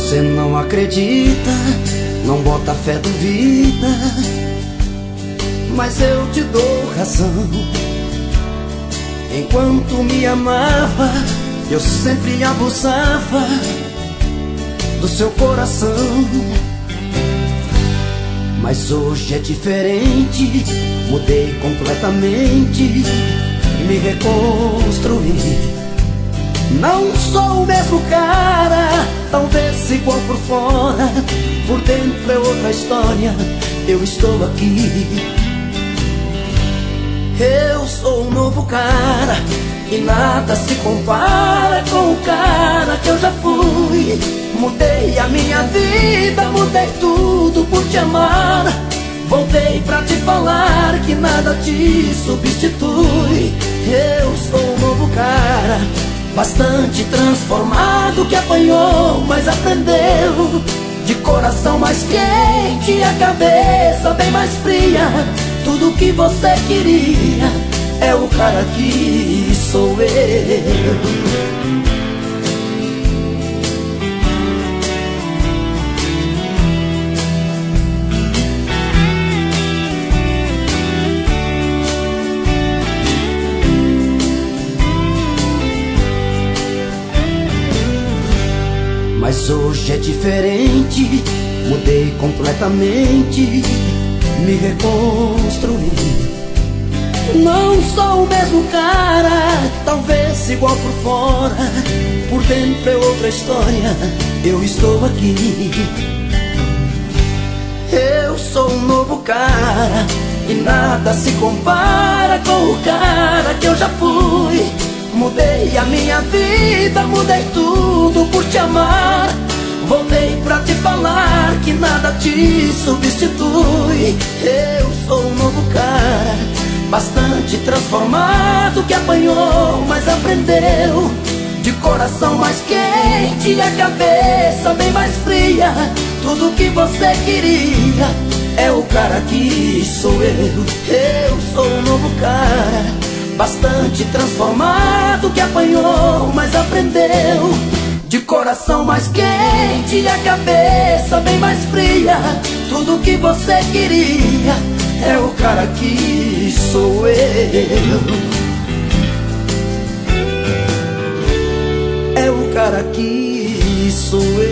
Você não acredita, não bota fé, duvida, mas eu te dou razão. Enquanto me amava, eu sempre abusava do seu coração. Mas hoje é diferente, mudei completamente, me reconstruí. Não sou o mesmo cara, talvez igual por fora, por dentro é outra história, eu estou aqui. Eu sou um novo cara, e nada se compara com o cara que eu já fui. Mudei a minha vida, mudei tudo por te amar. Voltei pra te falar que nada te substitui. Eu sou um novo cara, bastante transformado, que apanhou, mas aprendeu. De coração mais quente e a cabeça bem mais fria. Tudo que você queria é o cara que sou eu. Mas hoje é diferente, mudei completamente, me reconstruí. Não sou o mesmo cara, talvez igual por fora, por dentro é outra história, eu estou aqui. Eu sou um novo cara, e nada se compara com o cara que eu já fui. Mudei a minha vida, mudei tudo por te amar. Voltei pra te falar que nada te substitui. Eu sou um novo cara, bastante transformado, que apanhou, mas aprendeu. De coração mais quente e a cabeça bem mais fria. Tudo que você queria é o cara que sou eu. Eu sou um novo cara, bastante transformado, que apanhou, mas aprendeu. De coração mais quente e a cabeça bem mais fria. Tudo que você queria é o cara que sou eu. É o cara que sou eu.